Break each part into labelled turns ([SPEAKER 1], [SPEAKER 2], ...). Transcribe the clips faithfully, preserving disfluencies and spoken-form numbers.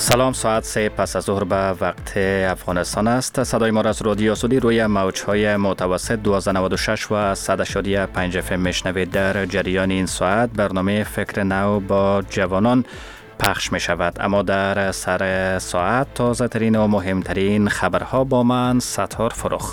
[SPEAKER 1] سلام، ساعت سه پس از ظهر به وقت افغانستان است. صدای ما را از رادیو آزادی روی موجهای متوسط دویست و نود و شش و صد و هشتاد و پنج اف ام میشنوید. در جریان این ساعت برنامه فکر نو با جوانان پخش می شود، اما در سر ساعت تازه ترین و مهمترین خبرها با من ستار فرخ.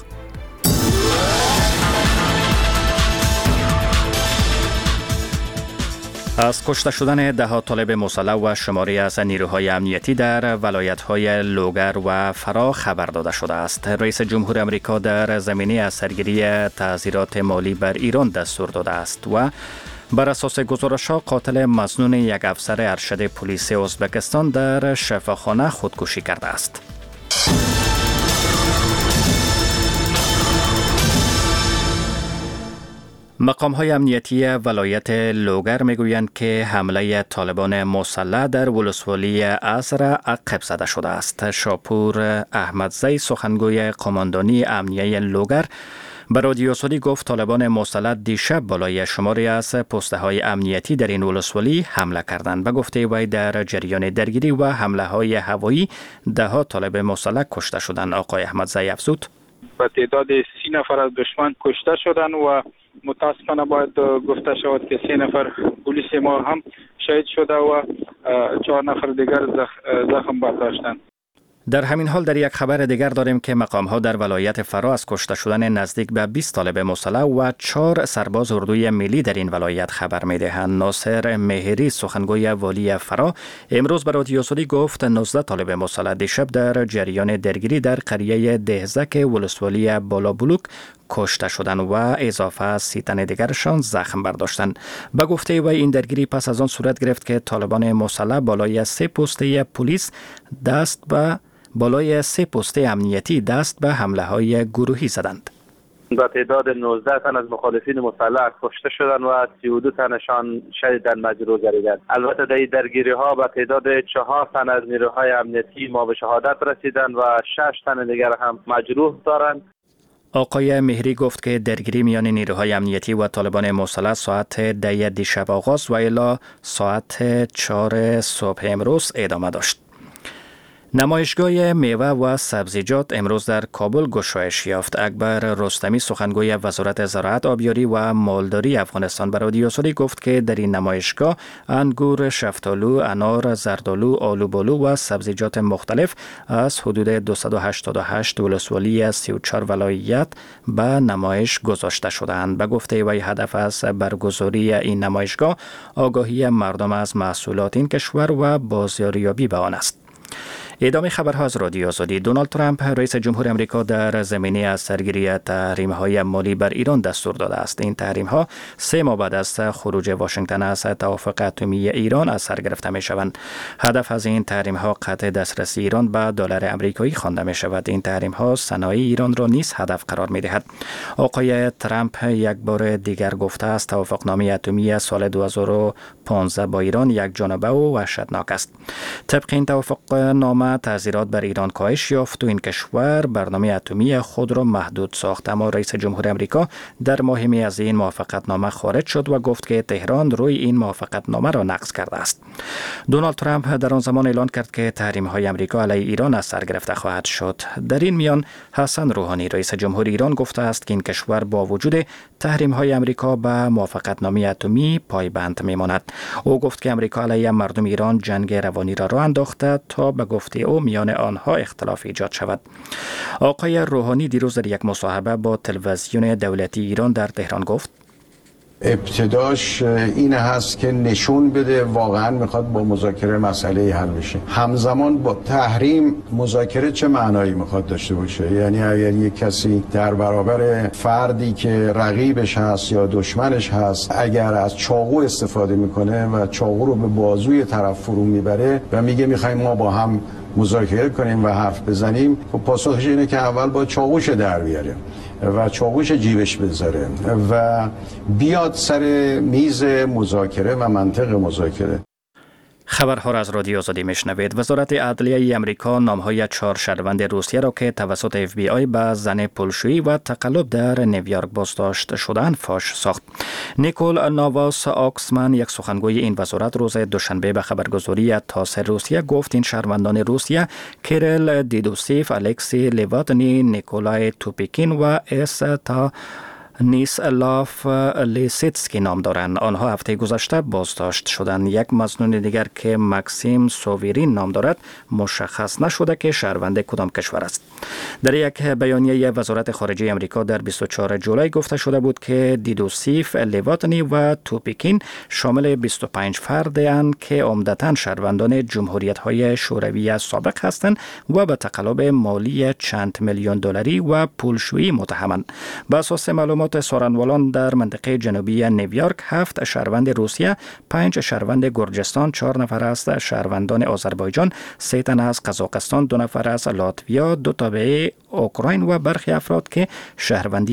[SPEAKER 1] از کشته شدن ده ها طالب مسلح و شماری از نیروهای امنیتی در ولایت‌های لوگر و فرا خبر داده شده است. رئیس جمهور آمریکا در زمینه از سرگیری تعزیرات مالی بر ایران دستور داده است و بر اساس گزارش‌ها قاتل مظنون یک افسر ارشد پلیس ازبکستان در شفاخانه خودکشی کرده است. مقام‌های امنیتی ولایت لوگر میگویند که حمله طالبان مسلح در ولسوالی ازر عقب زده شده است. شاپور احمدزی سخنگوی قماندانی امنیه لوگر به رادیو آزادی گفت طالبان مسلح دیشب بالای شماری از پست‌های امنیتی در این ولسوالی حمله کردند. به گفته وی در جریان درگیری و حمله‌های هوایی ده ها طالب مسلح کشته شدند. آقای احمدزی افزود:
[SPEAKER 2] به تعداد سی نفر از دشمن کشته شدند و متاسفانه باید گفته شود که سه نفر پلیس ما هم شهید شده و چهار نفر دیگر زخم برداشتند.
[SPEAKER 1] در همین حال در یک خبر دیگر داریم که مقام‌ها در ولایت فرا از کشته شدن نزدیک به بیست طالب مسلح و چهار سرباز اردوی ملی در این ولایت خبر می‌دهند. ناصر مهری سخنگوی والی فرا امروز به رادیو آزادی گفت نوزده طالب مسلح دیشب در جریان درگیری در قریه دهزک ولسوالی بالابلوک کشته شدند و اضافه از سی تن دیگرشان زخم برداشتند. به گفته وی این درگیری پس از آن صورت گرفت که طالبان مسلح بالای سه پسته پلیس دست به بالای سه پسته امنیتی دست به حمله های گروهی زدند.
[SPEAKER 3] با تعداد نوزده تن از مخالفین مسلح کشته شدند و سی و دو تنشان شدیداً مجروح گردیدند. البته در این درگیری ها با تعداد چهار تن از نیروهای امنیتی ما به شهادت رسیدند و شش تن دیگر هم مجروح دارند.
[SPEAKER 1] آقای مهری گفت که درگیری میان نیروهای امنیتی و طالبان مسلح ساعت ده دیشب آغاز و الی ساعت چهار صبح امروز ادامه داشت. نمایشگاه میوه و سبزیجات امروز در کابل گشایش یافت. اکبر رستمی سخنگوی وزارت زراعت، آبیاری و مالداری افغانستان به رادیو آزادی گفت که در این نمایشگاه انگور، شفتالو، انار، زردالو، آلوبالو و سبزیجات مختلف از حدود دویست و هشتاد و هشت ولسوالی از سی و چهار ولایت به نمایش گذاشته شدند. به گفته وی هدف از برگزاری این نمایشگاه آگاهی مردم از محصولات این کشور و بازاریابی به آن است. ادامه خبرها از رادیو آزادی. دونالد ترامپ رئیس جمهور آمریکا در زمینه از سرگیری تحریم‌های مالی بر ایران دستور داده است. این تحریم‌ها سه ماه بعد از خروج واشنگتن از توافق اتمی ایران از سر گرفته می‌شوند. هدف از این تحریم‌ها قطع دسترسی ایران به دلار آمریکایی خوانده می‌شود. این تحریم‌ها صنایع ایران را نیز هدف قرار می‌دهد. آقای ترامپ یک بار دیگر گفته است توافقنامه اتمی سال دو هزار و پانزده با ایران یک جانبه و وحشتناک است. طبق این توافقنامه تعزیرات بر ایران کاهش یافت و این کشور برنامه اتمی خود را محدود ساخت، اما رئیس جمهور آمریکا در ماه می از این موافقتنامه خارج شد و گفت که تهران روی این موافقتنامه را نقض کرده است. دونالد ترامپ در آن زمان اعلان کرد که تحریم‌های آمریکا علیه ایران از سر گرفته خواهد شد. در این میان حسن روحانی رئیس جمهور ایران گفته است که این کشور با وجود تحریم‌های آمریکا به موافقتنامه اتمی پایبند میماند. او گفت که آمریکا علیه مردم ایران جنگ روانی را راه انداخته تا به گفته او میان آنها اختلاف ایجاد شود. آقای روحانی دیروز در یک مصاحبه با تلویزیون دولتی ایران در تهران گفت
[SPEAKER 4] ابتداش این هست که نشون بده واقعا میخواد با مذاکره مسئله حل بشه. همزمان با تحریم مذاکره چه معنایی میخواد داشته باشه؟ یعنی اگر یک کسی در برابر فردی که رقیبش هست یا دشمنش هست اگر از چاقو استفاده میکنه و چاقو رو به بازوی طرف فرو میبره و میگه میخوایم ما با هم مذاکره کنیم و حرف بزنیم، خب پاسخش اینه که اول با چاقوش در بیاره و چاقوش جیبش بذاره و بیاد سر میز مذاکره و منطق مذاکره.
[SPEAKER 1] خبرها را از رادیو آزادی میشنوید. وزارت عدلیه امریکا نامهای چهار شهروند روسیه را که توسط اف بی آی به زن پولشویی و تقلب در نیویورک بازداشت شدند فاش ساخت. نیکول ناواس آکسمن، یک سخنگوی این وزارت، روز دوشنبه به خبرگزاری تاس روسیه گفت این شهروندان روسیه کیریل دیدوسیف، الکسی لیواتنی، نیکولای توپیکین و اس تا نیسلاف لیسیتسکی نام دارند. آنها هفته گذشته بازداشت شدند. یک مظنون دیگر که مکسیم سوویرین نام دارد مشخص نشده که شهروند کدام کشور است. در یک بیانیه وزارت خارجه امریکا در بیست و چهارم جولای گفته شده بود که دیدوسیف، لیواتنی و توپیکین شامل بیست و پنج فردند که عمدتاً شهروندان جمهوریت‌های شوروی سابق هستند و به تقلب مالی چند میلیون دلاری و پولشویی متهمند. به اساس معلومات سارنوالان در منطقه جنوبی نیویورک، هفت شهروند روسیه، پنج شهروند گرجستان، چهار نفر از شهروندان آذربایجان، سه تن از قزاقستان، دو نفر از لاتویا، دو تابع اوکراین و برخی افراد که شهروندی